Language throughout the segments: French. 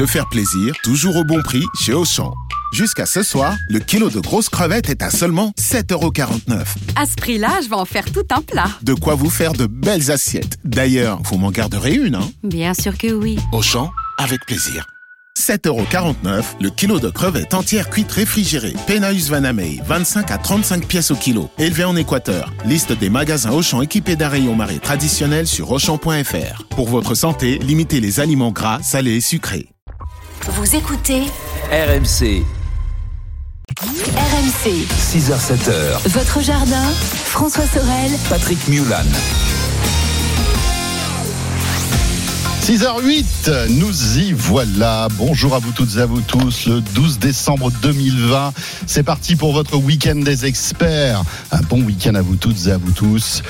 Se faire plaisir, toujours au bon prix chez Auchan. Jusqu'à ce soir, le kilo de grosses crevettes est à seulement 7,49 €. À ce prix-là, je vais en faire tout un plat. De quoi vous faire de belles assiettes. D'ailleurs, vous m'en garderez une, hein? Bien sûr que oui. Auchan, avec plaisir. 7,49 €, le kilo de crevettes entières cuites réfrigérées. Pénaus Vanamey, 25 à 35 pièces au kilo. Élevé en Équateur. Liste des magasins Auchan équipés d'un rayon marée traditionnel sur Auchan.fr. Pour votre santé, limitez les aliments gras, salés et sucrés. Vous écoutez RMC. RMC. 6h-7h. Votre jardin, François Sorel, Patrick Mulan. 6h08, nous y voilà. Bonjour à vous toutes et à vous tous. Le 12 décembre 2020, c'est parti pour votre week-end des experts. Un bon week-end à vous toutes et à vous tous.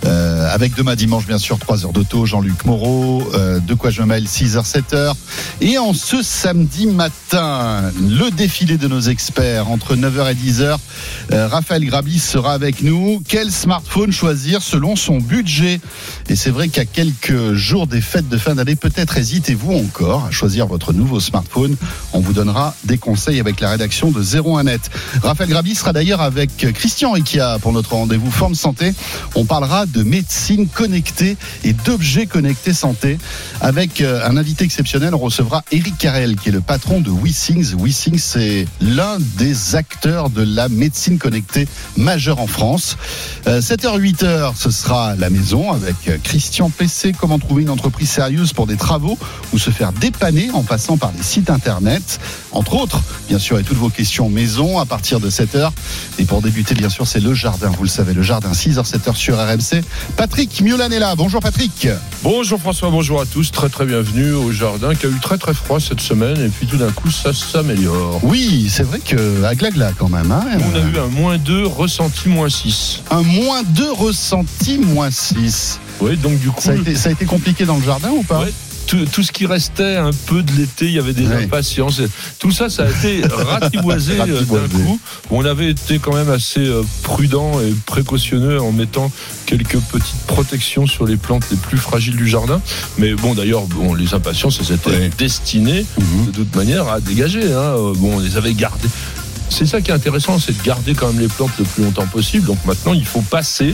Avec demain dimanche, bien sûr, 3 heures d'auto, Jean-Luc Moreau, de quoi je me mêle, 6h, 7h. Et en ce samedi matin, le défilé de nos experts, entre 9h et 10h, Raphaël Grabis sera avec nous. Quel smartphone choisir selon son budget? Et c'est vrai qu'à quelques jours des fêtes de fin d'année, peut-être hésitez-vous encore à choisir votre nouveau smartphone. On vous donnera des conseils avec la rédaction de 01net. Raphaël Grabis sera d'ailleurs avec Christian Riquia pour notre rendez-vous Forme Santé. On parlera de médecine connectée et d'objets connectés santé. Avec un invité exceptionnel, on recevra Eric Carrel, qui est le patron de WeThings. WeThings, c'est l'un des acteurs de la médecine connectée majeure en France. 7h, 8h, ce sera la maison avec Christian PC. Comment trouver une entreprise sérieuse pour des travaux ou se faire dépanner en passant par les sites internet, entre autres, bien sûr, et toutes vos questions maison à partir de 7h. Et pour débuter, bien sûr, c'est le jardin. Vous le savez, le jardin, 6h, 7h sur RMC. Patrick Mulan est là. Bonjour Patrick. Bonjour François, bonjour à tous. Très très bienvenue au jardin qui a eu très très froid cette semaine et puis tout d'un coup ça s'améliore. Oui, c'est vrai que à glagla quand même. Hein, on a eu un -2 ressenti -6. Un -2 ressenti -6. Oui, donc du coup... Ça a été compliqué dans le jardin ou pas? Ouais. Tout ce qui restait un peu de l'été, il y avait des impatiences. Tout ça a été ratiboisé d'un coup. On avait été quand même assez prudent et précautionneux en mettant quelques petites protections sur les plantes les plus fragiles du jardin. Mais bon, d'ailleurs, les impatiences, elles étaient destinées de toute manière à dégager. Hein. On les avait gardées. C'est ça qui est intéressant, c'est de garder quand même les plantes le plus longtemps possible. Donc maintenant, il faut passer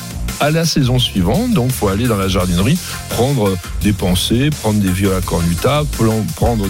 à la saison suivante, donc il faut aller dans la jardinerie, prendre des pensées, prendre des viola cornuta, prendre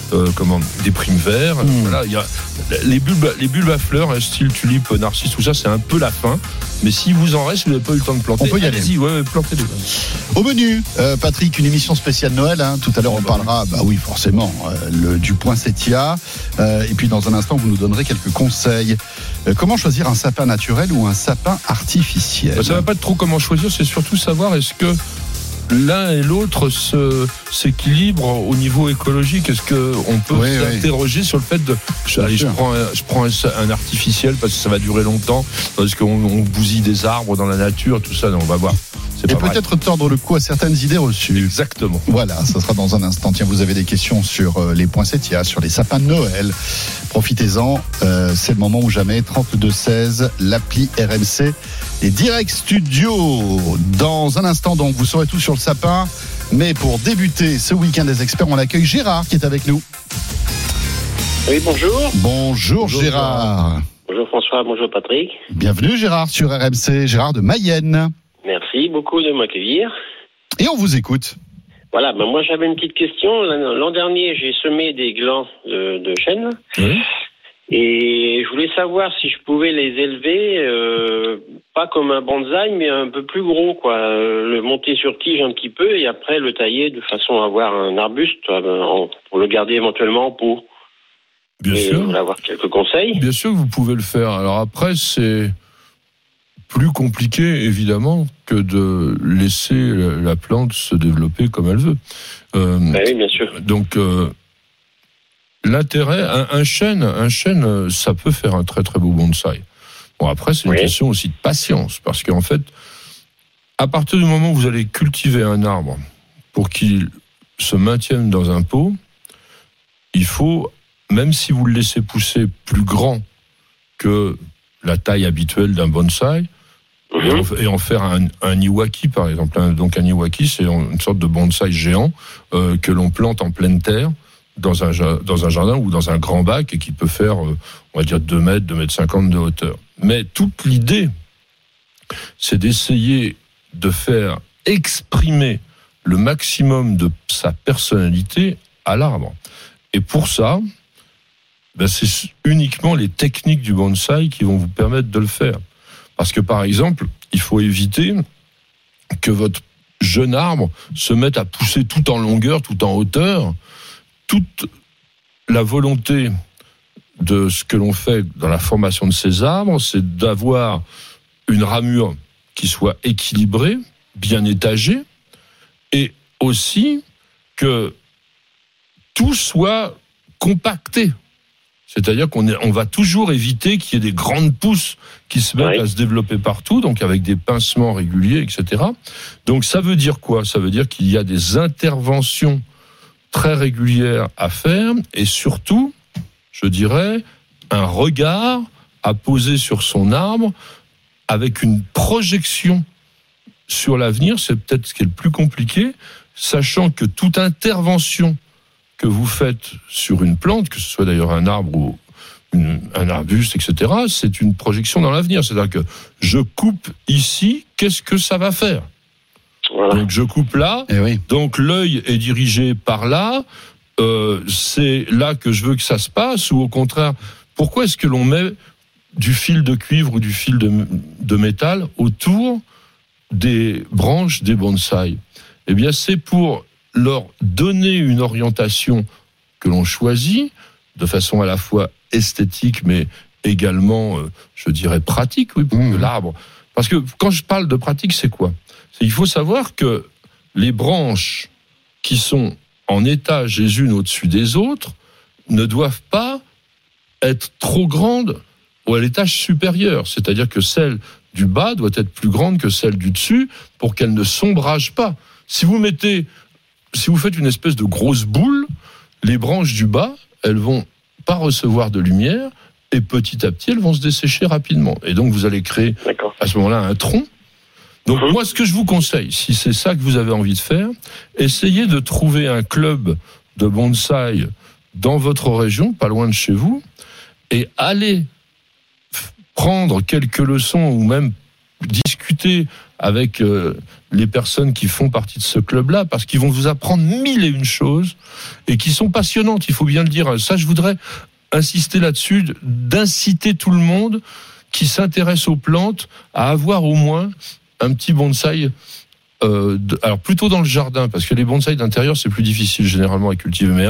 des primes verts. Voilà, il y a les bulbes à fleurs, style tulipe, narcisse, tout ça, c'est un peu la fin. Mais si vous en reste, vous n'avez pas eu le temps de planter. On peut y aller. Allez-y, plantez-les. Au menu, Patrick, une émission spéciale Noël. Hein. Tout à l'heure, on parlera, oui, forcément, du poinsettia. Et puis, dans un instant, vous nous donnerez quelques conseils. Comment choisir un sapin naturel ou un sapin artificiel? Ça ne va pas être trop comment choisir, c'est surtout savoir est-ce que l'un et l'autre s'équilibrent au niveau écologique. Est-ce qu'on peut s'interroger sur le fait de... je prends un artificiel parce que ça va durer longtemps, parce qu'on bousille des arbres dans la nature, tout ça, on va voir. Et peut-être tordre le cou à certaines idées reçues. Exactement. Voilà, ça sera dans un instant. Tiens, vous avez des questions sur les poinsettias, sur les sapins de Noël. Profitez-en, c'est le moment ou jamais. 3216, l'appli RMC et Direct Studio. Dans un instant, donc, vous saurez tout sur le sapin. Mais pour débuter ce week-end des experts, on accueille Gérard qui est avec nous. Oui, bonjour. Bonjour Gérard. Bonjour François, bonjour Patrick. Bienvenue Gérard sur RMC, Gérard de Mayenne. Merci beaucoup de m'accueillir. Et on vous écoute. Voilà, moi j'avais une petite question. L'an dernier, j'ai semé des glands de chêne. Et je voulais savoir si je pouvais les élever, pas comme un bonsaï, mais un peu plus gros, quoi. Le monter sur tige un petit peu et après le tailler de façon à avoir un arbuste pour le garder éventuellement en pot. Bien sûr. Je voulais avoir quelques conseils. Bien sûr que vous pouvez le faire. Alors après, c'est plus compliqué, évidemment, que de laisser la plante se développer comme elle veut. Oui, bien sûr. Donc, l'intérêt, un chêne, ça peut faire un très très beau bonsaï. Bon, après, c'est une question aussi de patience, parce qu'en fait, à partir du moment où vous allez cultiver un arbre pour qu'il se maintienne dans un pot, il faut, même si vous le laissez pousser plus grand que la taille habituelle d'un bonsaï, et en faire un iwaki, par exemple. Donc un iwaki, c'est une sorte de bonsaï géant que l'on plante en pleine terre. dans un jardin ou dans un grand bac et qui peut faire, on va dire, 2 mètres, 2 mètres 50 de hauteur. Mais toute l'idée, c'est d'essayer de faire exprimer le maximum de sa personnalité à l'arbre. Et pour ça, c'est uniquement les techniques du bonsaï qui vont vous permettre de le faire. Parce que, par exemple, il faut éviter que votre jeune arbre se mette à pousser tout en longueur, tout en hauteur. Toute la volonté de ce que l'on fait dans la formation de ces arbres, c'est d'avoir une ramure qui soit équilibrée, bien étagée, et aussi que tout soit compacté. C'est-à-dire qu'on va toujours éviter qu'il y ait des grandes pousses qui se mettent à se développer partout, donc avec des pincements réguliers, etc. Donc ça veut dire quoi ? Ça veut dire qu'il y a des interventions très régulières à faire, et surtout, je dirais, un regard à poser sur son arbre avec une projection sur l'avenir. C'est peut-être ce qui est le plus compliqué, sachant que toute intervention que vous faites sur une plante, que ce soit d'ailleurs un arbre ou un arbuste, etc., c'est une projection dans l'avenir. C'est-à-dire que je coupe ici, qu'est-ce que ça va faire ? Voilà. Donc je coupe là, donc l'œil est dirigé par là, c'est là que je veux que ça se passe, ou au contraire, pourquoi est-ce que l'on met du fil de cuivre ou du fil de métal autour des branches des bonsaïs ? Eh bien, c'est pour leur donner une orientation que l'on choisit, de façon à la fois esthétique, mais également, je dirais, pratique, pour l'arbre. Parce que quand je parle de pratique, c'est quoi ? Il faut savoir que les branches qui sont en étage les unes au-dessus des autres ne doivent pas être trop grandes à l'étage supérieur. C'est-à-dire que celle du bas doit être plus grande que celle du dessus pour qu'elle ne s'ombrage pas. Si vous faites une espèce de grosse boule, les branches du bas, elles vont pas recevoir de lumière et petit à petit, elles vont se dessécher rapidement. Et donc, vous allez créer à ce moment-là un tronc. Donc, moi, ce que je vous conseille, si c'est ça que vous avez envie de faire, essayez de trouver un club de bonsaï dans votre région, pas loin de chez vous, et allez prendre quelques leçons ou même discuter avec les personnes qui font partie de ce club-là, parce qu'ils vont vous apprendre 1001 choses et qui sont passionnantes, il faut bien le dire. Ça, je voudrais insister là-dessus, d'inciter tout le monde qui s'intéresse aux plantes à avoir au moins un petit bonsaï, alors plutôt dans le jardin, parce que les bonsaïs d'intérieur, c'est plus difficile généralement à cultiver, mais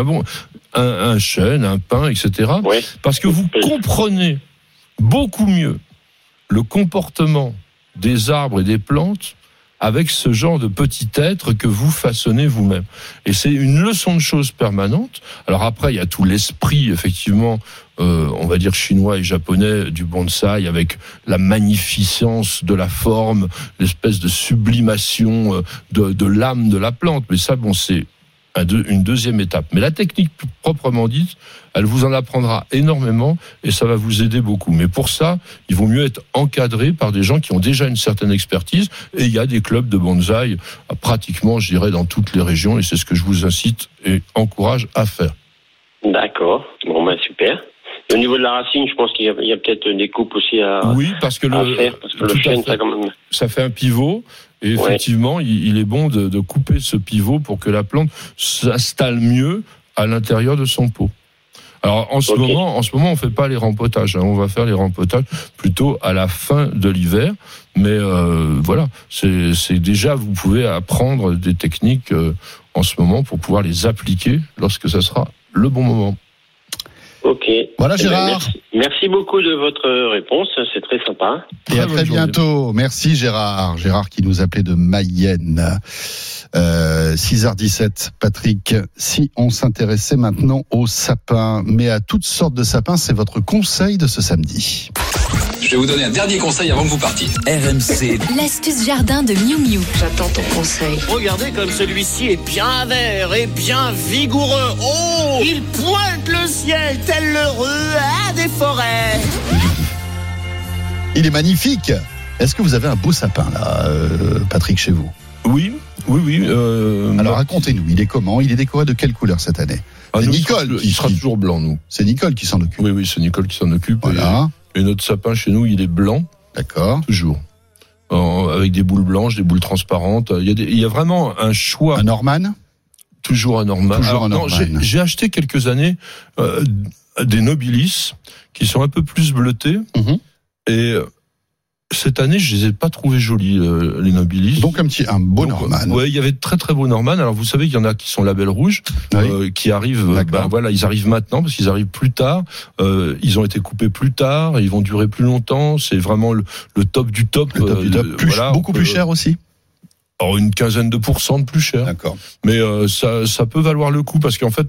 un chêne, un pin, etc. Parce que vous comprenez beaucoup mieux le comportement des arbres et des plantes avec ce genre de petit être que vous façonnez vous-même. Et c'est une leçon de choses permanente. Alors après, il y a tout l'esprit, effectivement, on va dire chinois et japonais du bonsaï, avec la magnificence de la forme, l'espèce de sublimation de l'âme de la plante. Mais ça, c'est une deuxième étape. Mais la technique proprement dite, elle vous en apprendra énormément et ça va vous aider beaucoup. Mais pour ça, il vaut mieux être encadré par des gens qui ont déjà une certaine expertise, et il y a des clubs de bonsaï pratiquement, je dirais, dans toutes les régions, et c'est ce que je vous incite et encourage à faire. D'accord. Super. Et au niveau de la racine, je pense qu'il y a peut-être des coupes aussi à faire, parce que le chêne, ça fait un pivot. Et effectivement, il est bon de couper ce pivot pour que la plante s'installe mieux à l'intérieur de son pot. Alors en ce moment, on fait pas les rempotages. On va faire les rempotages plutôt à la fin de l'hiver. Mais voilà, c'est déjà, vous pouvez apprendre des techniques en ce moment pour pouvoir les appliquer lorsque ça sera le bon moment. Ok. Voilà, Gérard. Merci beaucoup de votre réponse, c'est très sympa. Et à très bientôt. Merci, Gérard. Gérard qui nous appelait de Mayenne. 6h17, Patrick. Si on s'intéressait maintenant aux sapins, mais à toutes sortes de sapins, c'est votre conseil de ce samedi. Je vais vous donner un dernier conseil avant que vous partiez. RMC. L'astuce jardin de Miu Miu. J'attends ton conseil. Regardez comme celui-ci est bien vert et bien vigoureux. Oh, il pointe le ciel tel le roi des forêts. Il est magnifique. Est-ce que vous avez un beau sapin là, Patrick, chez vous ? Oui. Alors racontez-nous, il est comment ? Il est décoré de quelle couleur cette année ? C'est Nicole il sera toujours blanc, nous. C'est Nicole qui s'en occupe. Oui, c'est Nicole qui s'en occupe. Voilà. Et notre sapin chez nous, il est blanc. D'accord. Toujours. Avec des boules blanches, des boules transparentes. Il y a vraiment un choix. Un Norman ? Toujours un Norman. Non, j'ai acheté quelques années des Nobilis qui sont un peu plus bleutés. Et cette année, je les ai pas trouvés jolis, les Nobilis. Donc un beau Norman. Ouais, il y avait de très très beaux Norman. Alors vous savez qu'il y en a qui sont label rouge, qui arrivent. Ils arrivent maintenant parce qu'ils arrivent plus tard. Ils ont été coupés plus tard. Ils vont durer plus longtemps. C'est vraiment le top du top. Le top du top. Beaucoup plus cher aussi. Alors une quinzaine de % de plus cher. D'accord. Mais ça peut valoir le coup parce qu'en fait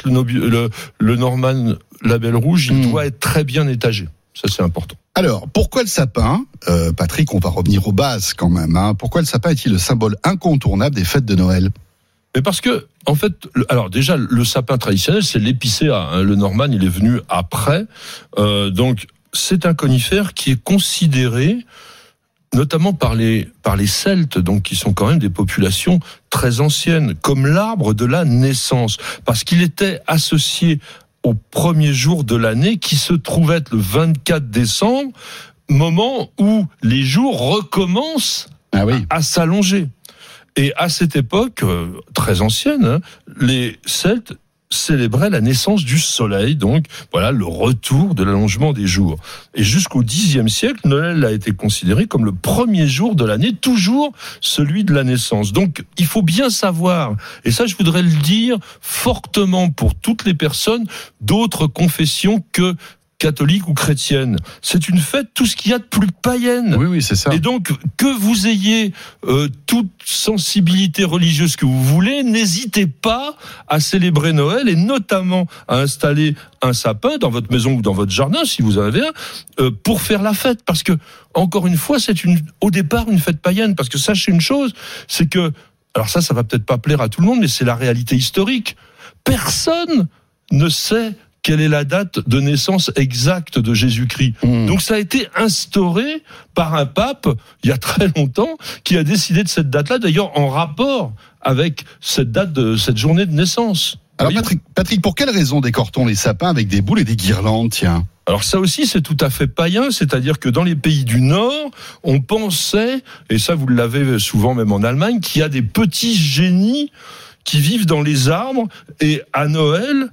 le Norman label rouge, il doit être très bien étagé. Ça c'est important. Alors, pourquoi le sapin, Patrick, on va revenir aux bases quand même, pourquoi le sapin est-il le symbole incontournable des fêtes de Noël ? Mais parce que, en fait, alors déjà, le sapin traditionnel, c'est l'épicéa. Le Norman, il est venu après. Donc, c'est un conifère qui est considéré, notamment par les Celtes, donc qui sont quand même des populations très anciennes, comme l'arbre de la naissance, parce qu'il était associé au premier jour de l'année, qui se trouvait être le 24 décembre, moment où les jours recommencent à s'allonger. Et à cette époque, très ancienne, les Celtes célébraient la naissance du soleil, donc voilà le retour de l'allongement des jours. Et jusqu'au Xe siècle, Noël a été considéré comme le premier jour de l'année, toujours celui de la naissance. Donc il faut bien savoir, et ça je voudrais le dire fortement pour toutes les personnes d'autres confessions que catholique ou chrétienne. C'est une fête, tout ce qu'il y a de plus païenne. Oui, c'est ça. Et donc, que vous ayez toute sensibilité religieuse que vous voulez, n'hésitez pas à célébrer Noël et notamment à installer un sapin dans votre maison ou dans votre jardin, si vous en avez un, pour faire la fête. Parce que, encore une fois, c'est au départ une fête païenne. Parce que sachez une chose, c'est que, alors ça va peut-être pas plaire à tout le monde, mais c'est la réalité historique. Personne ne sait quelle est la date de naissance exacte de Jésus-Christ. Donc ça a été instauré par un pape, il y a très longtemps, qui a décidé de cette date-là, d'ailleurs en rapport avec cette date de cette journée de naissance. Alors Patrick, pour quelle raison décore-t-on les sapins avec des boules et des guirlandes, tiens ? Alors ça aussi, c'est tout à fait païen, c'est-à-dire que dans les pays du Nord, on pensait, et ça vous l'avez souvent même en Allemagne, qu'il y a des petits génies qui vivent dans les arbres, et à Noël,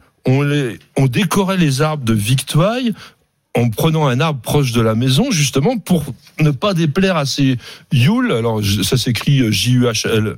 on décorait les arbres de victuailles en prenant un arbre proche de la maison, justement, pour ne pas déplaire à ces Yule, alors ça s'écrit J-U-H-L-E,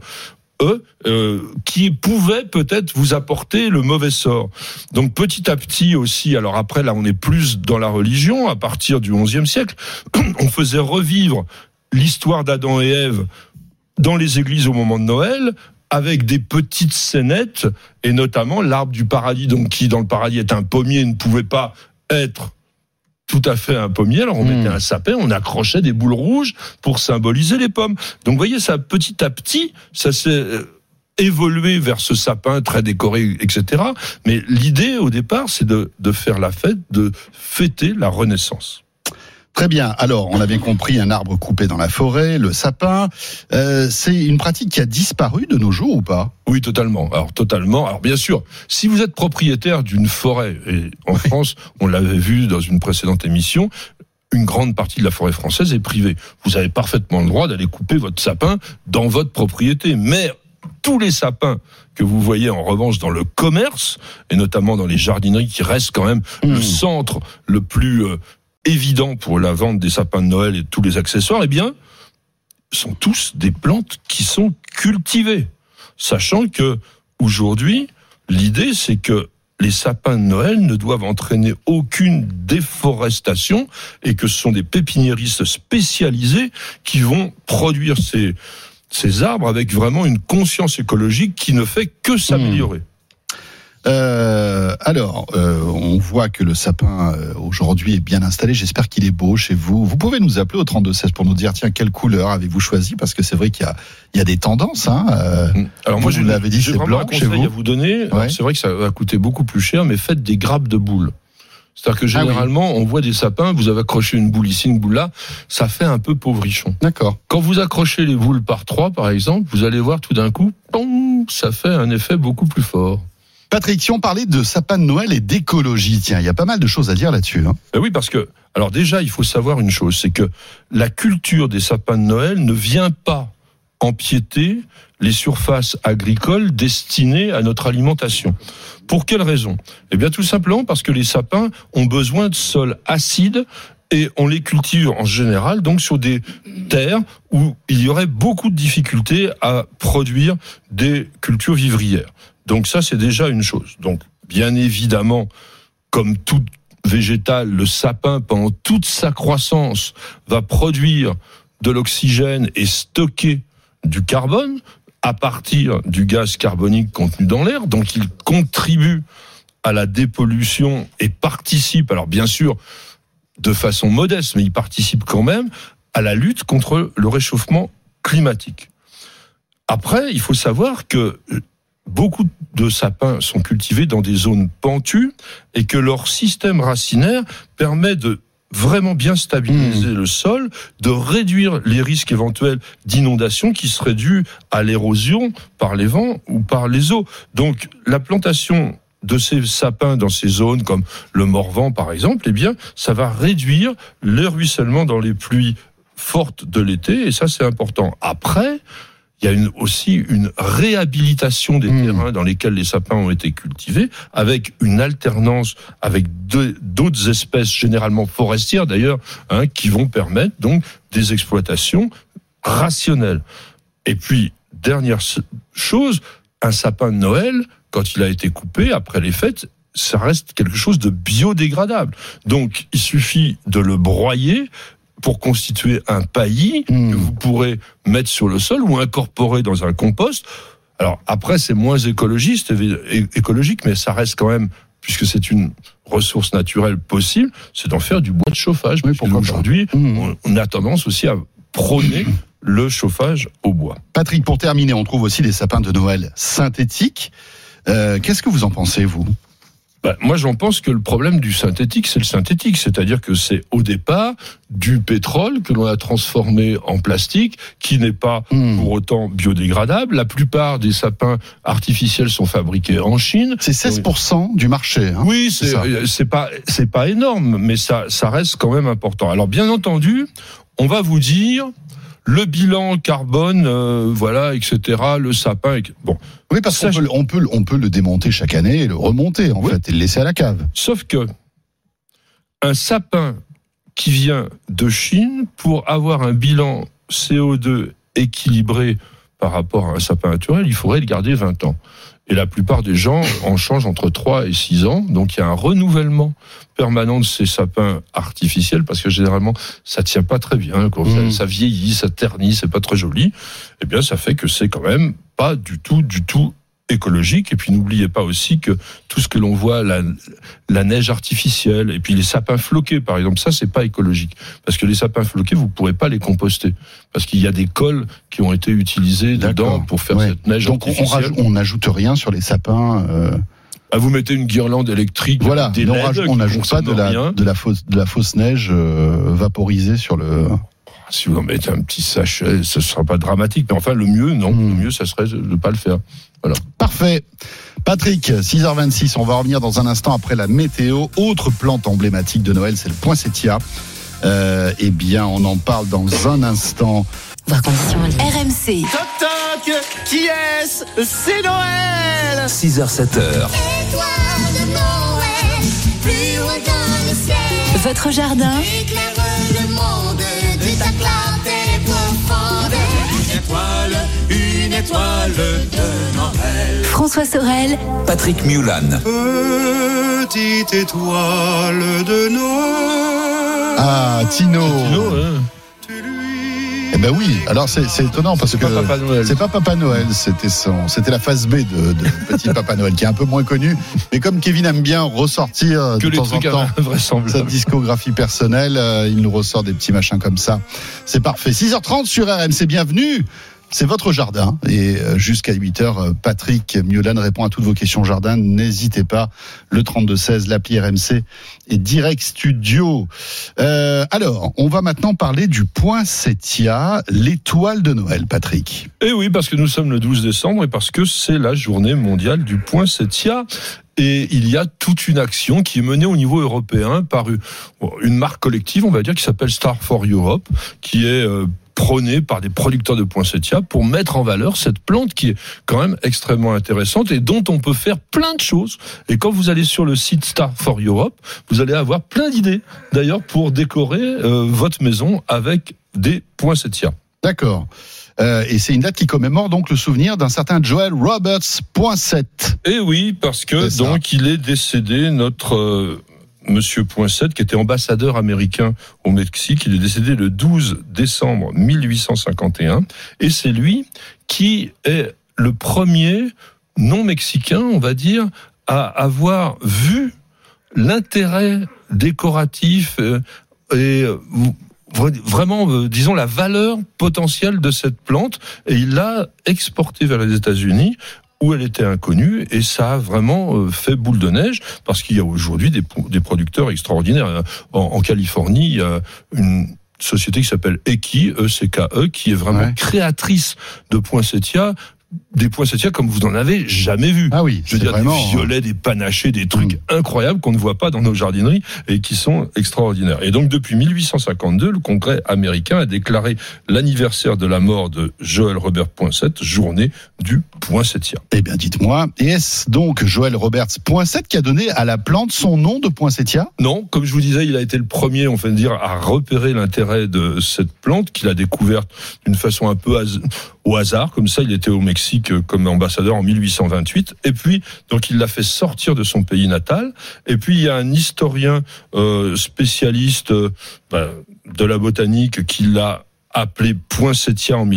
qui pouvaient peut-être vous apporter le mauvais sort. Donc petit à petit aussi, alors après là on est plus dans la religion, à partir du XIe siècle, on faisait revivre l'histoire d'Adam et Ève dans les églises au moment de Noël, avec des petites scénettes, et notamment l'arbre du paradis, donc qui dans le paradis est un pommier, ne pouvait pas être tout à fait un pommier, alors on mettait un sapin, on accrochait des boules rouges pour symboliser les pommes. Donc vous voyez, ça petit à petit, ça s'est évolué vers ce sapin très décoré, etc. Mais l'idée au départ, c'est de faire la fête, de fêter la Renaissance. Très bien. Alors, on a bien compris, un arbre coupé dans la forêt, le sapin. C'est une pratique qui a disparu de nos jours ou pas ? Oui, totalement. Alors bien sûr, si vous êtes propriétaire d'une forêt, et en France, on l'avait vu dans une précédente émission, une grande partie de la forêt française est privée. Vous avez parfaitement le droit d'aller couper votre sapin dans votre propriété. Mais tous les sapins que vous voyez en revanche dans le commerce, et notamment dans les jardineries qui restent quand même le centre le plus évident pour la vente des sapins de Noël et de tous les accessoires, eh bien, sont tous des plantes qui sont cultivées. Sachant que, aujourd'hui, l'idée, c'est que les sapins de Noël ne doivent entraîner aucune déforestation et que ce sont des pépiniéristes spécialisés qui vont produire ces arbres avec vraiment une conscience écologique qui ne fait que s'améliorer. On voit que le sapin aujourd'hui est bien installé. J'espère qu'il est beau chez vous. Vous pouvez nous appeler au 3216 pour nous dire tiens, quelle couleur avez-vous choisi, parce que c'est vrai qu'il y a des tendances. Alors moi, je vous l'avais dit, c'est blanc chez vous. À vous donner. Ouais. C'est vrai que ça va coûter beaucoup plus cher, mais faites des grappes de boules. C'est-à-dire que généralement, on voit des sapins, vous avez accroché une boule ici, une boule là, ça fait un peu pauvrichon. D'accord. Quand vous accrochez les boules par 3, par exemple, vous allez voir tout d'un coup, ça fait un effet beaucoup plus fort. Patrick, si on parlait de sapin de Noël et d'écologie, tiens, il y a pas mal de choses à dire là-dessus. Oui, parce que, alors déjà, il faut savoir une chose, c'est que la culture des sapins de Noël ne vient pas empiéter les surfaces agricoles destinées à notre alimentation. Pour quelle raison ? Eh bien, tout simplement parce que les sapins ont besoin de sols acides et on les cultive en général donc sur des terres où il y aurait beaucoup de difficultés à produire des cultures vivrières. Donc ça, c'est déjà une chose. Donc, bien évidemment, comme tout végétal, le sapin, pendant toute sa croissance, va produire de l'oxygène et stocker du carbone à partir du gaz carbonique contenu dans l'air. Donc, il contribue à la dépollution et participe, alors bien sûr, de façon modeste, mais il participe quand même à la lutte contre le réchauffement climatique. Après, il faut savoir que beaucoup de sapins sont cultivés dans des zones pentues et que leur système racinaire permet de vraiment bien stabiliser le sol, de réduire les risques éventuels d'inondation qui seraient dus à l'érosion par les vents ou par les eaux. Donc, la plantation de ces sapins dans ces zones comme le Morvan par exemple, eh bien, ça va réduire le ruissellement dans les pluies fortes de l'été et ça c'est important. Après, il y a aussi une réhabilitation des terrains dans lesquels les sapins ont été cultivés, avec une alternance avec d'autres espèces, généralement forestières d'ailleurs, qui vont permettre donc des exploitations rationnelles. Et puis, dernière chose, un sapin de Noël, quand il a été coupé, après les fêtes, ça reste quelque chose de biodégradable. Donc, il suffit de le broyer pour constituer un paillis que vous pourrez mettre sur le sol ou incorporer dans un compost. Alors après, c'est moins écologique, mais ça reste quand même, puisque c'est une ressource naturelle possible, c'est d'en faire du bois de chauffage. Oui, aujourd'hui, on a tendance aussi à prôner le chauffage au bois. Patrick, pour terminer, on trouve aussi des sapins de Noël synthétiques. Qu'est-ce que vous en pensez, vous ? Moi, j'en pense que le problème du synthétique, c'est le synthétique. C'est-à-dire que c'est au départ du pétrole que l'on a transformé en plastique, qui n'est pas pour autant biodégradable. La plupart des sapins artificiels sont fabriqués en Chine. C'est 16% du marché. Oui, c'est pas énorme, mais ça reste quand même important. Alors, bien entendu, on va vous dire le bilan carbone, etc. Le sapin, bon. Oui, parce qu'on peut le démonter chaque année et le remonter en fait et le laisser à la cave. Sauf que un sapin qui vient de Chine, pour avoir un bilan CO2 équilibré par rapport à un sapin naturel, il faudrait le garder 20 ans. Et la plupart des gens en changent entre 3 et 6 ans. Donc il y a un renouvellement permanent de ces sapins artificiels, parce que généralement ça tient pas très bien, ça vieillit, ça ternit, c'est pas très joli. Eh bien ça fait que c'est quand même pas du tout écologique. Et puis n'oubliez pas aussi que tout ce que l'on voit, la neige artificielle, et puis les sapins floqués par exemple, ça c'est pas écologique, parce que les sapins floqués vous pourrez pas les composter, parce qu'il y a des cols qui ont été utilisés dedans pour faire cette neige artificielle. Donc on n'ajoute rien sur les sapins. Vous mettez une guirlande électrique. Voilà, on n'ajoute pas de la fausse neige vaporisée sur le. Si vous en mettez un petit sachet, ce ne sera pas dramatique. Mais enfin, le mieux, le mieux, ça serait de ne pas le faire. Voilà. Parfait. Patrick, 6h26, on va revenir dans un instant après la météo. Autre plante emblématique de Noël, c'est le poinsettia. Eh bien, on en parle dans un instant. Voir conditions RMC. Toc toc, qui est-ce ? C'est Noël. 6h, 7h. Étoile de Noël, plus haut dans le ciel. Votre jardin éclaire le monde de ta clarté profonde. Une étoile de Noël. François Sorel, Patrick Mulan. Petite étoile de Noël. Ah, Tino. Eh ben oui, alors c'est étonnant parce que c'est pas Papa Noël, c'était la phase B de Petit Papa Noël, qui est un peu moins connu, mais comme Kevin aime bien ressortir de temps en temps sa discographie personnelle, il nous ressort des petits machins comme ça. C'est parfait. 6h30 sur RMC, bienvenue c'est votre jardin. Et jusqu'à 8h, Patrick Miolan répond à toutes vos questions jardin. N'hésitez pas, le 32-16, l'appli RMC et Direct Studio. Alors, on va maintenant parler du poinsettia, l'étoile de Noël, Patrick. Et oui, parce que nous sommes le 12 décembre et parce que c'est la journée mondiale du poinsettia. Et il y a toute une action qui est menée au niveau européen par une marque collective, on va dire, qui s'appelle Start for Europe, qui est prônée par des producteurs de poinsettia pour mettre en valeur cette plante qui est quand même extrêmement intéressante et dont on peut faire plein de choses. Et quand vous allez sur le site Start for Europe, vous allez avoir plein d'idées, d'ailleurs, pour décorer votre maison avec des poinsettias. D'accord. Et c'est une date qui commémore donc le souvenir d'un certain Joel Roberts Poinsett. Et oui, parce que donc il est décédé, notre Monsieur Poinsett, qui était ambassadeur américain au Mexique. Il est décédé le 12 décembre 1851. Et c'est lui qui est le premier non-mexicain, on va dire, à avoir vu l'intérêt décoratif et vraiment, disons, la valeur potentielle de cette plante, et il l'a exportée vers les États-Unis, où elle était inconnue, et ça a vraiment fait boule de neige, parce qu'il y a aujourd'hui des producteurs extraordinaires. En Californie, il y a une société qui s'appelle ECKE, E-C-K-E, qui est vraiment créatrice de poinsettias, des poinsettias comme vous n'en avez jamais vu. Ah oui, je veux dire, vraiment des violets, des panachés, des trucs incroyables qu'on ne voit pas dans nos jardineries et qui sont extraordinaires. Et donc, depuis 1852, le Congrès américain a déclaré l'anniversaire de la mort de Joel Robert Poinsett, journée du poinsettia. Eh bien, dites-moi, est-ce donc Joel Roberts Poinsett qui a donné à la plante son nom de poinsettia ? Non, comme je vous disais, il a été le premier, on va dire, à repérer l'intérêt de cette plante, qu'il a découverte d'une façon un peu au hasard, comme ça. Il était au Mexique comme ambassadeur en 1828, et puis donc il l'a fait sortir de son pays natal. Et puis il y a un historien spécialiste de la botanique qui l'a appelé poinsettia en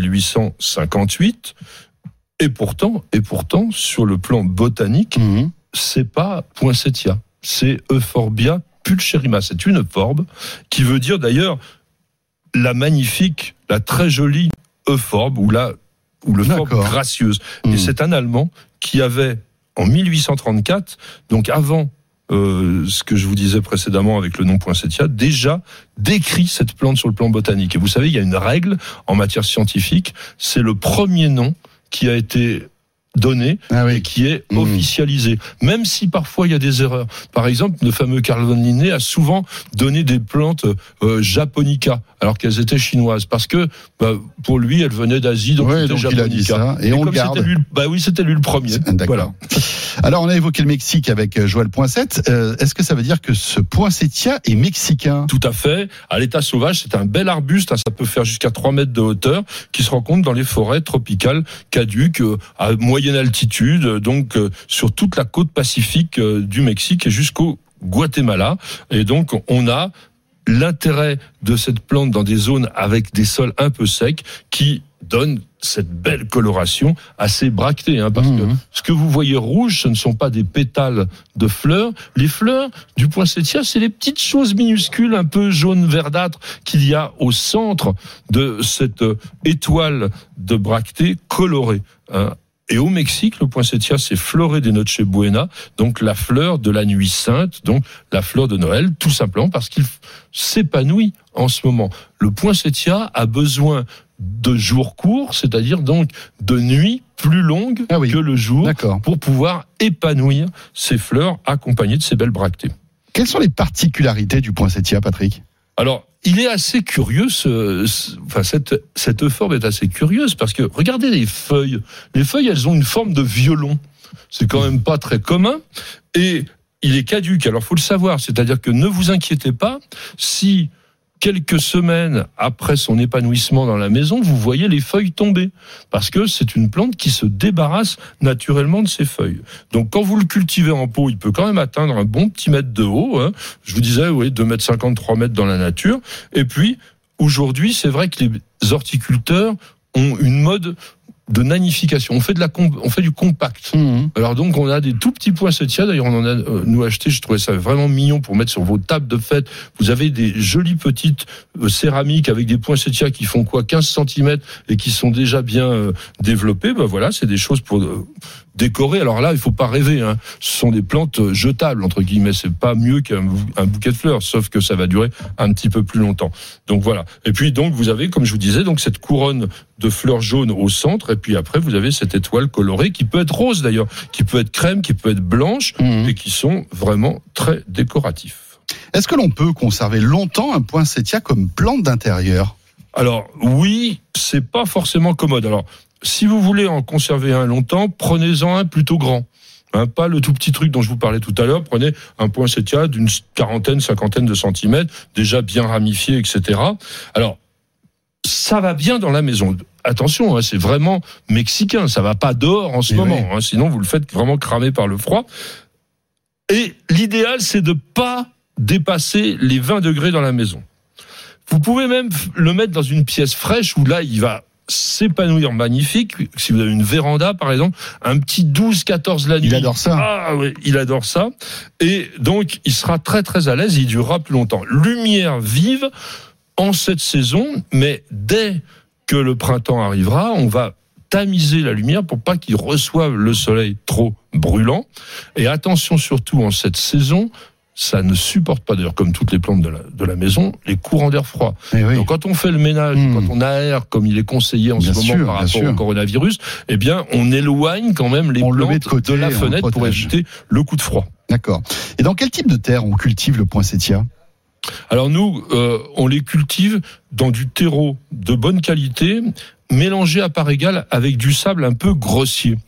1858. Et pourtant, sur le plan botanique, c'est pas poinsettia, c'est Euphorbia pulcherrima. C'est une forbe qui veut dire d'ailleurs la magnifique, la très jolie euphorbe ou le forbe gracieuse. Et c'est un Allemand qui avait, en 1834, donc avant ce que je vous disais précédemment avec le nom poinsettia, déjà décrit cette plante sur le plan botanique. Et vous savez, il y a une règle en matière scientifique, c'est le premier nom qui a été donné et qui est officialisé. Même si parfois il y a des erreurs. Par exemple, le fameux Carl von Linné a souvent donné des plantes japonica alors qu'elles étaient chinoises, parce que pour lui elles venaient d'Asie, donc c'était japonica. Il a dit ça, et on le garde. C'était lui le premier. D'accord. Voilà. Alors on a évoqué le Mexique avec Joel Poinsett. Est-ce que ça veut dire que ce poinsettia est mexicain ? Tout à fait. À l'état sauvage, c'est un bel arbuste, ça peut faire jusqu'à 3 mètres de hauteur, qui se rencontre dans les forêts tropicales caduques à moyenne altitude, donc sur toute la côte pacifique du Mexique et jusqu'au Guatemala. Et donc on a l'intérêt de cette plante dans des zones avec des sols un peu secs qui donne cette belle coloration assez bractée, parce que ce que vous voyez rouge, ce ne sont pas des pétales de fleurs. Les fleurs du poinsettia, c'est les petites choses minuscules, un peu jaune verdâtre, qu'il y a au centre de cette étoile de bractée colorée. Et au Mexique, le poinsettia, c'est Flore de Noche Buena, donc la fleur de la nuit sainte, donc la fleur de Noël, tout simplement parce qu'il s'épanouit en ce moment. Le poinsettia a besoin de jours courts, c'est-à-dire donc de nuits plus longues que le jour, pour pouvoir épanouir ses fleurs accompagnées de ces belles bractées. Quelles sont les particularités du poinsettia, Patrick ? Alors, il est assez curieux, cette euphorbe est assez curieuse, parce que regardez les feuilles. Les feuilles, elles ont une forme de violon. C'est quand même pas très commun. Et il est caduque. Alors, faut le savoir. C'est-à-dire que ne vous inquiétez pas si quelques semaines après son épanouissement dans la maison, vous voyez les feuilles tomber. Parce que c'est une plante qui se débarrasse naturellement de ses feuilles. Donc, quand vous le cultivez en pot, il peut quand même atteindre un bon petit mètre de haut. Je vous disais, 2,50 m, 3 mètres dans la nature. Et puis, aujourd'hui, c'est vrai que les horticulteurs ont une mode de nanification. On fait du compact. Alors donc on a des tout petits poinsettias. D'ailleurs on en a nous acheté. Je trouvais ça vraiment mignon pour mettre sur vos tables de fête. Vous avez des jolies petites céramiques avec des poinsettias qui font 15 cm et qui sont déjà bien développés. Ben voilà, c'est des choses pour décorer. Alors là, il faut pas rêver. Ce sont des plantes jetables entre guillemets. C'est pas mieux qu'un bouquet de fleurs, sauf que ça va durer un petit peu plus longtemps. Donc voilà. Et puis donc vous avez, comme je vous disais, donc cette couronne de fleurs jaunes au centre. Et puis après, vous avez cette étoile colorée qui peut être rose d'ailleurs, qui peut être crème, qui peut être blanche, et qui sont vraiment très décoratifs. Est-ce que l'on peut conserver longtemps un poinsettia comme plante d'intérieur ? Alors oui, c'est pas forcément commode. Alors si vous voulez en conserver un longtemps, prenez-en un plutôt grand. Pas le tout petit truc dont je vous parlais tout à l'heure. Prenez un poinsettia d'une 40-50 de centimètres, déjà bien ramifié, etc. Alors, ça va bien dans la maison. Attention, c'est vraiment mexicain. Ça va pas dehors en ce moment. Sinon, vous le faites vraiment cramer par le froid. Et l'idéal, c'est de pas dépasser les 20 degrés dans la maison. Vous pouvez même le mettre dans une pièce fraîche où là, il va s'épanouir magnifique. Si vous avez une véranda, par exemple, un petit 12-14 la nuit. Il adore ça. Ah oui, il adore ça. Et donc, il sera très très à l'aise, il durera plus longtemps. Lumière vive en cette saison, mais dès que le printemps arrivera, on va tamiser la lumière pour pas qu'il reçoive le soleil trop brûlant. Et attention surtout en cette saison, ça ne supporte pas, d'ailleurs, comme toutes les plantes de la maison, les courants d'air froid. Donc, quand on fait le ménage, quand on aère, comme il est conseillé en ce moment par rapport au coronavirus, eh bien, on éloigne quand même les plantes de la fenêtre pour éviter le coup de froid. D'accord. Et dans quel type de terre on cultive le poinsettia ? Alors nous, on les cultive dans du terreau de bonne qualité, mélangé à part égale avec du sable un peu grossier.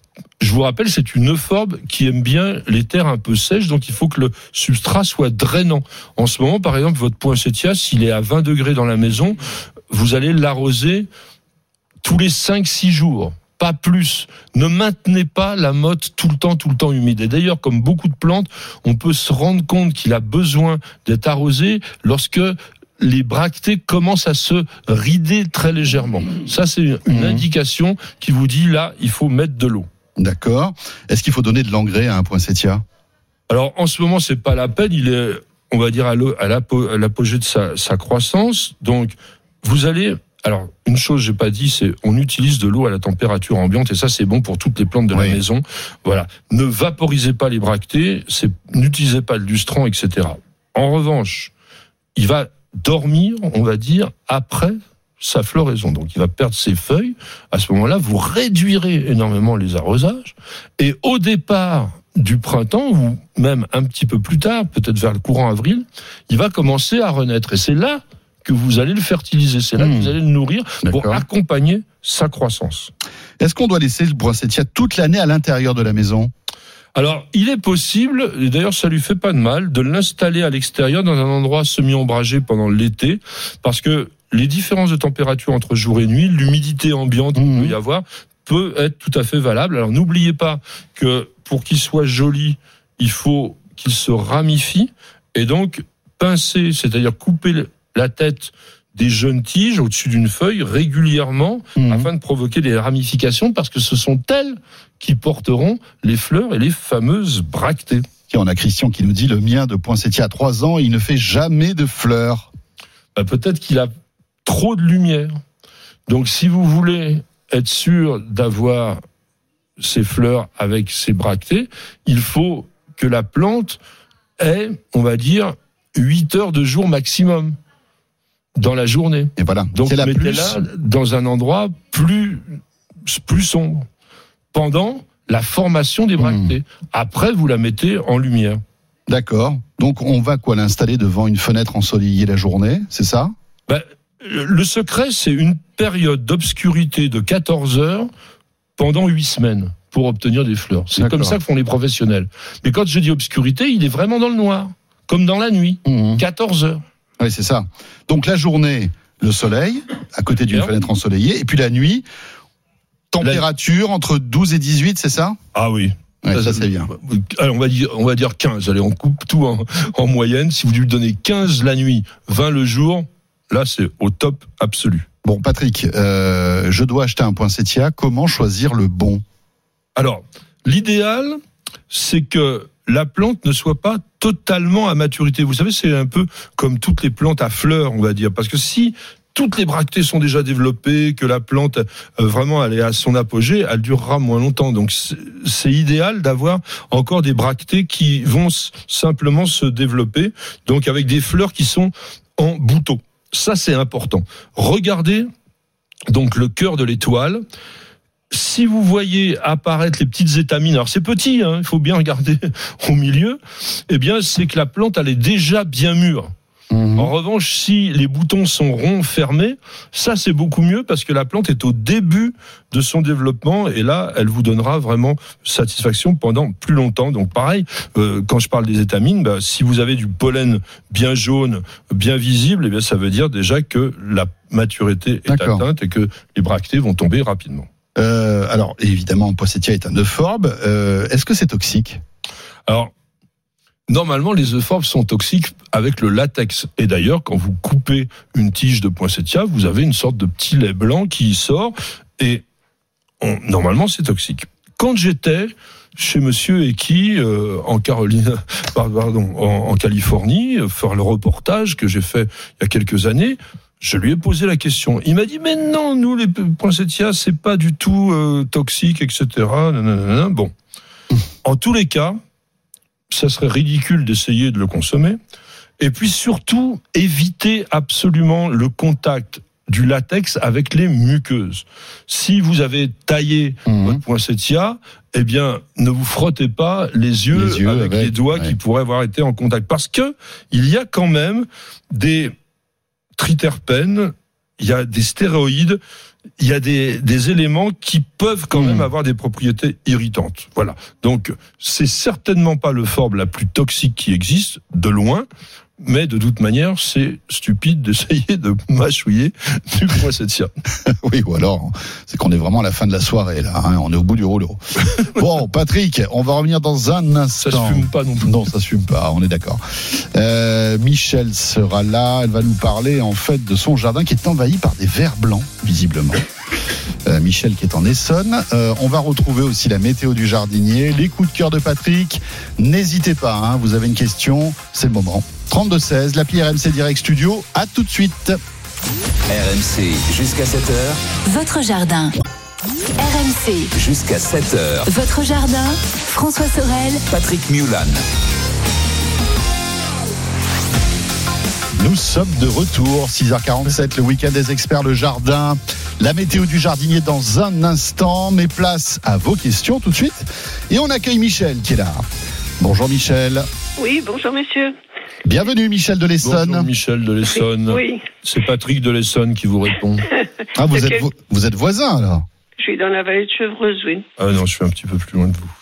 Je vous rappelle, c'est une euphorbes qui aime bien les terres un peu sèches, donc il faut que le substrat soit drainant. En ce moment, par exemple, votre poinsettia, s'il est à 20 degrés dans la maison, vous allez l'arroser tous les 5-6 jours. Pas plus. Ne maintenez pas la motte tout le temps humide. Et d'ailleurs, comme beaucoup de plantes, on peut se rendre compte qu'il a besoin d'être arrosé lorsque les bractées commencent à se rider très légèrement. Ça, c'est une indication qui vous dit, là, il faut mettre de l'eau. D'accord. Est-ce qu'il faut donner de l'engrais à un poinsettia ? Alors, en ce moment, c'est pas la peine. Il est, on va dire, à l'apogée de sa croissance. Donc, vous allez... Alors, une chose j'ai pas dit, c'est on utilise de l'eau à la température ambiante et ça c'est bon pour toutes les plantes de la maison. Voilà, ne vaporisez pas les bractées, n'utilisez pas le lustran, etc. En revanche, il va dormir, on va dire, après sa floraison. Donc, il va perdre ses feuilles. À ce moment-là, vous réduirez énormément les arrosages et au départ du printemps ou même un petit peu plus tard, peut-être vers le courant avril, il va commencer à renaître et c'est là que vous allez le fertiliser, c'est là que vous allez le nourrir pour accompagner sa croissance. Est-ce qu'on doit laisser le poinsettia toute l'année à l'intérieur de la maison ? Alors, il est possible, et d'ailleurs ça lui fait pas de mal, de l'installer à l'extérieur dans un endroit semi-ombragé pendant l'été, parce que les différences de température entre jour et nuit, l'humidité ambiante qu'il peut y avoir, peut être tout à fait valable. Alors n'oubliez pas que pour qu'il soit joli, il faut qu'il se ramifie, et donc pincer, c'est-à-dire couper la tête des jeunes tiges au-dessus d'une feuille régulièrement afin de provoquer des ramifications parce que ce sont elles qui porteront les fleurs et les fameuses bractées. Et on a Christian qui nous dit le mien de poinsettia à 3 ans, il ne fait jamais de fleurs. Peut-être qu'il a trop de lumière. Donc si vous voulez être sûr d'avoir ces fleurs avec ces bractées, il faut que la plante ait, on va dire, 8 heures de jour maximum dans la journée. Et voilà. Donc mettez-la dans un endroit plus sombre pendant la formation des bractées. Après, vous la mettez en lumière. D'accord. Donc on va l'installer devant une fenêtre ensoleillée la journée, c'est ça ? Le secret, c'est une période d'obscurité de 14 heures pendant 8 semaines pour obtenir des fleurs. C'est comme ça que font les professionnels. Mais quand je dis obscurité, il est vraiment dans le noir, comme dans la nuit, 14 heures. Oui, c'est ça. Donc la journée, le soleil, à côté d'une fenêtre ensoleillée, et puis la nuit, température entre 12 et 18, c'est ça ? Ah oui. Ouais, ça c'est bien. Alors on va dire 15. Allez, on coupe tout en moyenne. Si vous lui donnez 15 la nuit, 20 le jour, là c'est au top absolu. Bon, Patrick, je dois acheter un poinsettia. Comment choisir le bon ? Alors, l'idéal, c'est que la plante ne soit pas totalement à maturité. Vous savez, c'est un peu comme toutes les plantes à fleurs, on va dire. Parce que si toutes les bractées sont déjà développées, que la plante vraiment elle est à son apogée, elle durera moins longtemps. Donc c'est idéal d'avoir encore des bractées qui vont simplement se développer, donc avec des fleurs qui sont en bouton. Ça c'est important. Regardez donc le cœur de l'étoile. Si vous voyez apparaître les petites étamines, alors c'est petit, il faut bien regarder au milieu, eh bien c'est que la plante elle est déjà bien mûre. En revanche, si les boutons sont ronds, fermés, ça c'est beaucoup mieux parce que la plante est au début de son développement et là, elle vous donnera vraiment satisfaction pendant plus longtemps. Donc pareil, quand je parle des étamines, si vous avez du pollen bien jaune, bien visible, eh bien ça veut dire déjà que la maturité est atteinte et que les bractées vont tomber rapidement. Alors évidemment, poinsettia est un euphorbes. Est-ce que c'est toxique ? Alors, normalement, les euphorbes sont toxiques avec le latex. Et d'ailleurs, quand vous coupez une tige de poinsettia, vous avez une sorte de petit lait blanc qui sort. Et normalement, c'est toxique. Quand j'étais chez Monsieur Eki en Californie, faire le reportage que j'ai fait il y a quelques années, je lui ai posé la question. Il m'a dit, mais non, nous, les poinsettias, c'est pas du tout toxique, etc. Bon. En tous les cas, ça serait ridicule d'essayer de le consommer. Et puis surtout, évitez absolument le contact du latex avec les muqueuses. Si vous avez taillé votre poinsettia, eh bien, ne vous frottez pas les yeux avec les doigts qui pourraient avoir été en contact. Parce que il y a quand même des triterpènes, il y a des stéroïdes, il y a des éléments qui peuvent quand même avoir des propriétés irritantes. Voilà. Donc, c'est certainement pas l'euphorbes la plus toxique qui existe, de loin, mais de toute manière, c'est stupide d'essayer de mâchouiller du poinsettia. Oui, ou alors, c'est qu'on est vraiment à la fin de la soirée, là. On est au bout du rouleau. Bon, Patrick, on va revenir dans un instant. Ça se fume pas non plus. Non, ça se fume pas, on est d'accord. Michel sera là, elle va nous parler, en fait, de son jardin qui est envahi par des vers blancs, visiblement. Michel qui est en Essonne. On va retrouver aussi la météo du jardinier, les coups de cœur de Patrick. N'hésitez pas, vous avez une question, c'est le moment. 32-16, l'appli RMC Direct Studio. À tout de suite. RMC jusqu'à 7h. Votre jardin. RMC jusqu'à 7h. Votre jardin. François Sorel. Patrick Mulan. Nous sommes de retour, 6h47, le week-end des experts, le jardin, la météo du jardinier dans un instant, mais place à vos questions tout de suite. Et on accueille Michel qui est là. Bonjour Michel. Oui, bonjour messieurs. Bienvenue Michel de l'Essonne. Bonjour Michel de l'Essonne. Oui. C'est Patrick de l'Essonne qui vous répond. Ah, vous êtes voisins alors ? Je suis dans la vallée de Chevreuse, oui. Ah non, je suis un petit peu plus loin de vous.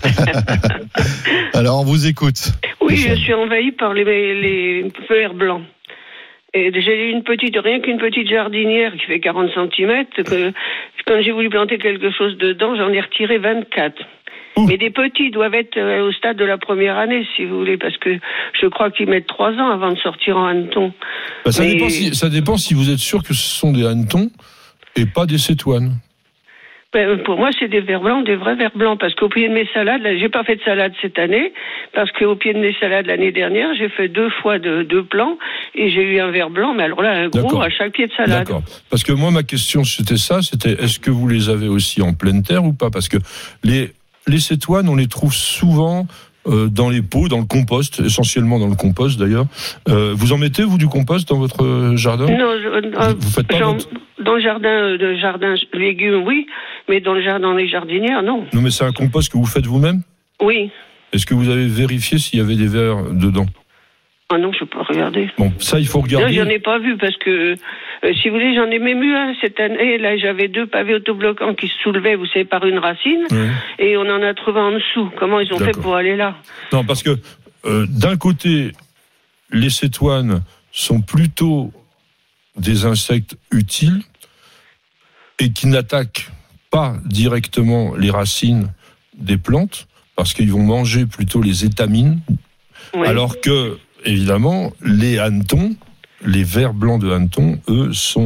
Alors on vous écoute. Oui, Michel. Je suis envahi par les vers blancs. Et j'ai rien qu'une petite jardinière qui fait 40 cm. Quand j'ai voulu planter quelque chose dedans, j'en ai retiré 24. Mais des petits doivent être au stade de la première année, si vous voulez, parce que je crois qu'ils mettent 3 ans avant de sortir en hanneton. Ça dépend si vous êtes sûr que ce sont des hannetons et pas des cétoines. Pour moi, c'est des vers blancs, des vrais vers blancs, parce qu'au pied de mes salades, là, j'ai pas fait de salade cette année, parce qu'au pied de mes salades l'année dernière, j'ai fait 2 fois de 2 plants, et j'ai eu un vers blanc, mais alors là, un gros à chaque pied de salade. D'accord. Parce que moi, ma question, c'était est-ce que vous les avez aussi en pleine terre ou pas ? Parce que les cétoines, on les trouve souvent dans les pots, dans le compost, essentiellement dans le compost d'ailleurs. Vous en mettez, vous, du compost dans votre jardin ? Non, vous faites pas dans le jardin légumes, oui, mais dans les jardinières, non. Non, mais c'est un compost que vous faites vous-même ? Oui. Est-ce que vous avez vérifié s'il y avait des vers dedans ? Ah non, je peux pas regarder. Bon, ça, il faut regarder. Non, j'en ai pas vu parce que, si vous voulez, j'en ai même eu un cette année. Là, j'avais 2 pavés autobloquants qui se soulevaient, vous savez, par une racine. Oui. Et on en a trouvé en dessous. Comment ils ont fait pour aller là ? Non, parce que, d'un côté, les cétoines sont plutôt des insectes utiles et qui n'attaquent pas directement les racines des plantes parce qu'ils vont manger plutôt les étamines. Oui. Alors que, évidemment, les hannetons, les vers blancs de hanneton, eux, sont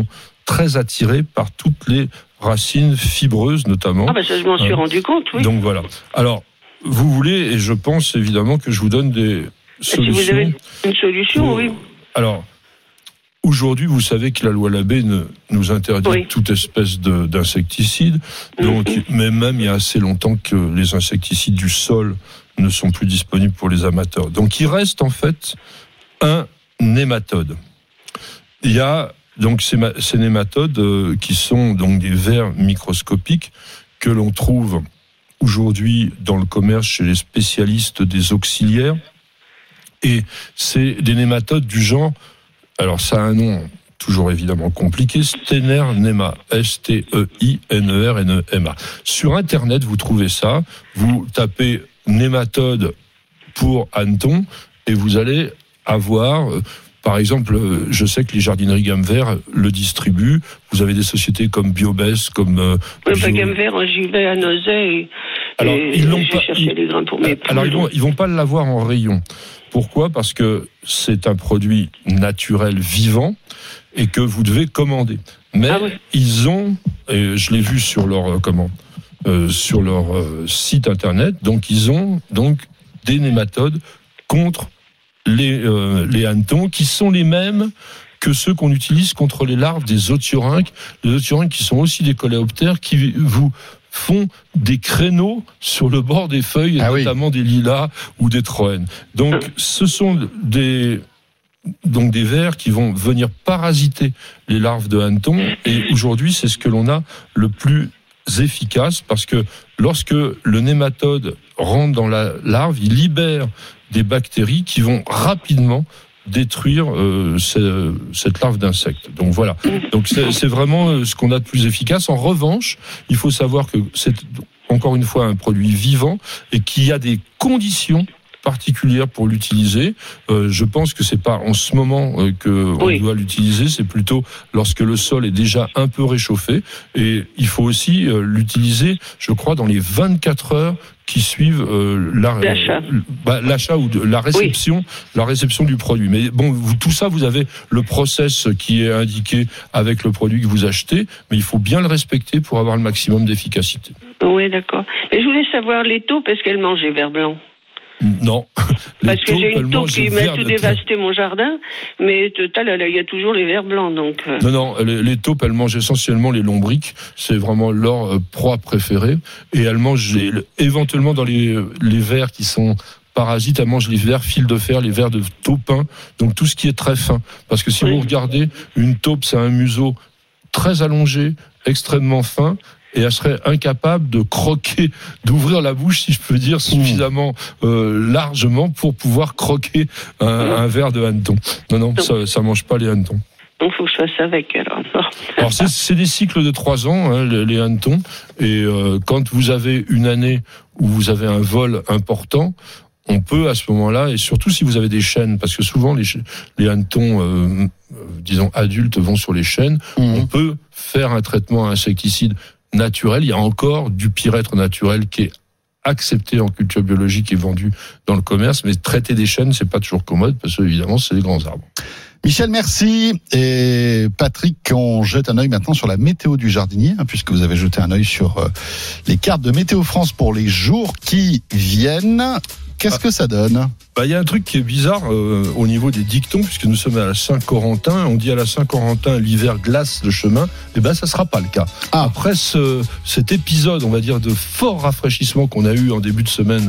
très attirés par toutes les racines fibreuses notamment. Ah ben ça je m'en suis rendu compte, oui. Donc voilà. Alors, vous voulez, et je pense évidemment que je vous donne des solutions. Si vous avez une solution, oui. Alors, aujourd'hui, vous savez que la loi Labbé nous interdit toute espèce d'insecticide. Donc, mais même il y a assez longtemps que les insecticides du sol ne sont plus disponibles pour les amateurs. Donc, il reste en fait un nématode. Il y a donc ces nématodes qui sont donc des vers microscopiques que l'on trouve aujourd'hui dans le commerce chez les spécialistes des auxiliaires. Et c'est des nématodes du genre, alors ça a un nom toujours évidemment compliqué, Steinernema, Steinernema. Sur Internet, vous trouvez ça, vous tapez nématode pour hanneton et vous allez avoir... Par exemple, je sais que les jardineries Gamme Vert le distribuent. Vous avez des sociétés comme Biobest, comme... Gamme Vert, j'y vais à Nozay et j'ai cherché les grains pour mes poules. Alors, ils vont pas l'avoir en rayon. Pourquoi ? Parce que c'est un produit naturel vivant et que vous devez commander. Mais ils ont, et je l'ai vu sur leur sur leur site internet, donc ils ont donc des nématodes contre les hannetons, qui sont les mêmes que ceux qu'on utilise contre les larves des otiorynques. Les otiorynques qui sont aussi des coléoptères, qui vous font des créneaux sur le bord des feuilles, notamment des lilas ou des troènes. Donc, ce sont des vers qui vont venir parasiter les larves de hannetons. Et aujourd'hui, c'est ce que l'on a le plus efficace, parce que lorsque le nématode rentre dans la larve, il libère des bactéries qui vont rapidement détruire cette larve d'insecte. Donc voilà. Donc c'est vraiment ce qu'on a de plus efficace. En revanche, il faut savoir que c'est encore une fois un produit vivant et qu'il y a des conditions particulière pour l'utiliser. Je pense que c'est pas en ce moment qu'on doit l'utiliser, c'est plutôt lorsque le sol est déjà un peu réchauffé. Et il faut aussi l'utiliser, je crois, dans les 24 heures qui suivent l'achat ou la réception du produit. Mais bon, tout ça, vous avez le process qui est indiqué avec le produit que vous achetez, mais il faut bien le respecter pour avoir le maximum d'efficacité. Oui, d'accord. Et je voulais savoir les taupes, est-ce qu'elles mangent les vers blancs ? Non. Parce que j'ai une taupe qui m'a tout dévasté mon jardin, mais total, il y a toujours les vers blancs. Donc Non, les taupes, elles mangent essentiellement les lombrics. C'est vraiment leur proie préférée. Et elles mangent éventuellement dans les vers qui sont parasites, elles mangent les vers fil de fer, les vers de taupin, donc tout ce qui est très fin. Parce que si vous regardez, une taupe, c'est un museau très allongé, extrêmement fin, et elle serait incapable de croquer, d'ouvrir la bouche, si je peux dire, suffisamment largement pour pouvoir croquer un ver de hanneton. Non, ça mange pas les hannetons. Donc il faut que je fasse avec alors. Alors c'est des cycles de 3 ans, les hannetons, et quand vous avez une année où vous avez un vol important, on peut à ce moment-là, et surtout si vous avez des chênes, parce que souvent les hannetons, disons adultes, vont sur les chênes, on peut faire un traitement insecticide naturel. Il y a encore du pyrètre naturel qui est accepté en culture biologique et vendu dans le commerce, mais traiter des chênes, c'est pas toujours commode, parce que évidemment, c'est des grands arbres. Michel, merci. Et Patrick, on jette un œil maintenant sur la météo du jardinier, puisque vous avez jeté un œil sur les cartes de Météo France pour les jours qui viennent. Qu'est-ce que ça donne ? Il y a un truc qui est bizarre au niveau des dictons, puisque nous sommes à la Saint-Corentin. On dit à la Saint-Corentin, l'hiver glace le chemin. Ça sera pas le cas. Après cet épisode, on va dire, de fort rafraîchissement qu'on a eu en début de semaine,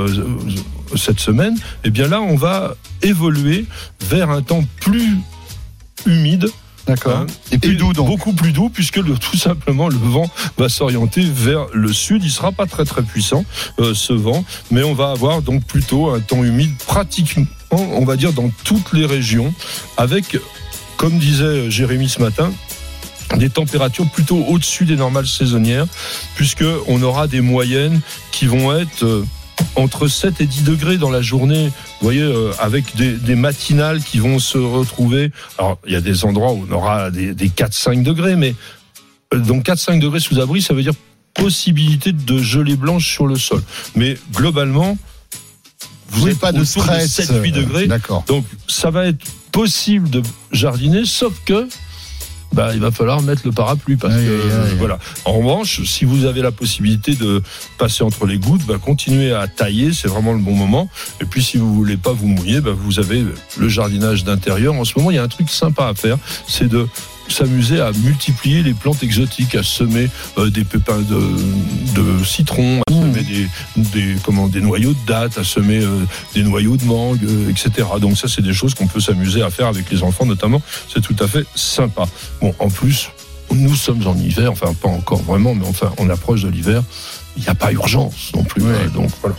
cette semaine, là, on va évoluer vers un temps plus humide. D'accord. Et plus doux, donc. Beaucoup plus doux, puisque tout simplement le vent va s'orienter vers le sud. Il sera pas très très puissant, ce vent, mais on va avoir donc plutôt un temps humide pratiquement, on va dire, dans toutes les régions, avec, comme disait Jérémy ce matin, des températures plutôt au-dessus des normales saisonnières, puisque on aura des moyennes qui vont être entre 7 et 10 degrés dans la journée, vous voyez, avec des matinales qui vont se retrouver. Alors, il y a des endroits où on aura des 4-5 degrés, mais donc 4-5 degrés sous abri, ça veut dire possibilité de gelée blanche sur le sol. Mais globalement, vous n'êtes pas de stress, 7-8 degrés. D'accord. Donc, ça va être possible de jardiner, sauf que il va falloir mettre le parapluie parce que voilà. En revanche, si vous avez la possibilité de passer entre les gouttes, continuez à tailler, c'est vraiment le bon moment. Et puis si vous voulez pas vous mouiller, vous avez le jardinage d'intérieur. En ce moment, il y a un truc sympa à faire, c'est de s'amuser à multiplier les plantes exotiques, à semer des pépins de citron, à semer des noyaux de dattes, à semer des noyaux de mangue, etc. Donc ça, c'est des choses qu'on peut s'amuser à faire avec les enfants notamment. C'est tout à fait sympa. Bon, en plus, nous sommes en hiver, enfin pas encore vraiment, mais enfin on approche de l'hiver. Il n'y a pas urgence non plus. Donc voilà.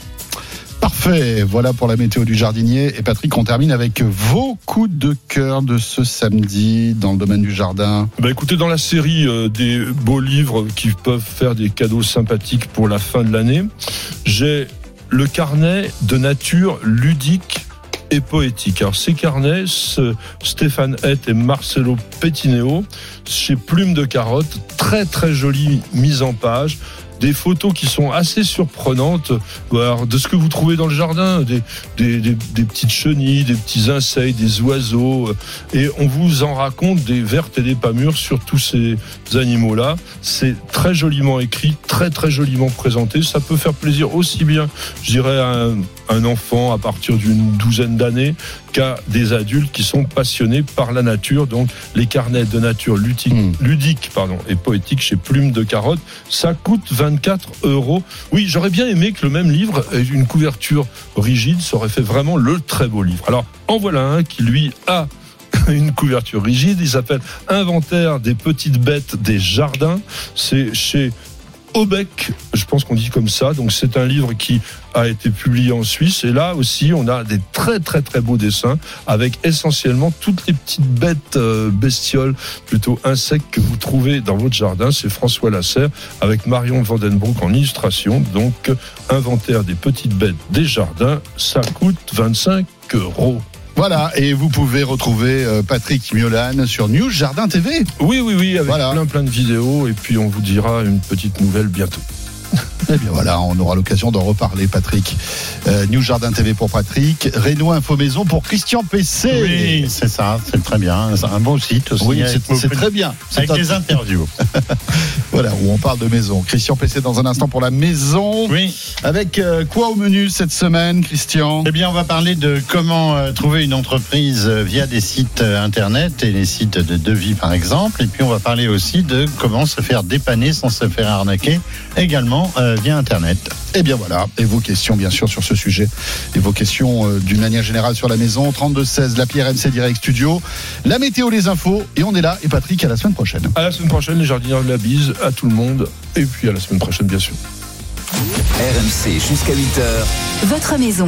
Parfait, voilà pour la météo du jardinier. Et Patrick, on termine avec vos coups de cœur de ce samedi dans le domaine du jardin. Écoutez, dans la série des beaux livres qui peuvent faire des cadeaux sympathiques pour la fin de l'année, j'ai le carnet de nature ludique et poétique. Alors ces carnets, Stéphane Hett et Marcelo Pettineo, chez Plume de Carotte, très très jolie mise en page. Des photos qui sont assez surprenantes de ce que vous trouvez dans le jardin, des petites chenilles, des petits insectes, des oiseaux, et on vous en raconte des vertes et des pas mûres sur tous ces animaux-là. C'est très joliment écrit, très très joliment présenté. Ça peut faire plaisir aussi bien, je dirais, à un enfant à partir d'une douzaine d'années qu'à des adultes qui sont passionnés par la nature. Donc les carnets de nature ludique et poétique chez Plume de Carotte, ça coûte 24 €. Oui, j'aurais bien aimé que le même livre ait une couverture rigide, ça aurait fait vraiment le très beau livre. Alors en voilà un qui lui a une couverture rigide, il s'appelle Inventaire des petites bêtes des jardins, c'est chez Aubec, je pense qu'on dit comme ça. Donc c'est un livre qui a été publié en Suisse, et là aussi on a des très très très beaux dessins avec essentiellement toutes les petites bêtes bestioles, plutôt insectes que vous trouvez dans votre jardin. C'est François Lasserre avec Marion Vandenbroek en illustration. Donc Inventaire des petites bêtes des jardins, ça coûte 25 €. Voilà, et vous pouvez retrouver Patrick Miolan sur News Jardin TV. Oui, avec plein de vidéos, et puis on vous dira une petite nouvelle bientôt. Eh bien voilà, on aura l'occasion d'en reparler, Patrick. News Jardin TV pour Patrick, Réno Info Maison pour Christian PC. Oui, c'est ça, c'est très bien. C'est un bon site aussi. Oui, c'est très bien. Avec des interviews. Voilà, où on parle de maison. Christian PC dans un instant pour la maison. Oui. Avec quoi au menu cette semaine, Christian ? Eh bien, on va parler de comment trouver une entreprise via des sites internet et les sites de devis, par exemple. Et puis, on va parler aussi de comment se faire dépanner sans se faire arnaquer, également via internet. Et bien voilà, et vos questions bien sûr sur ce sujet, et vos questions d'une manière générale sur la maison, 32-16, l'appli RMC Direct Studio, la météo, les infos, et on est là. Et Patrick, à la semaine prochaine. À la semaine prochaine, les jardiniers de la bise, à tout le monde, et puis à la semaine prochaine bien sûr. RMC jusqu'à 8h. Votre maison.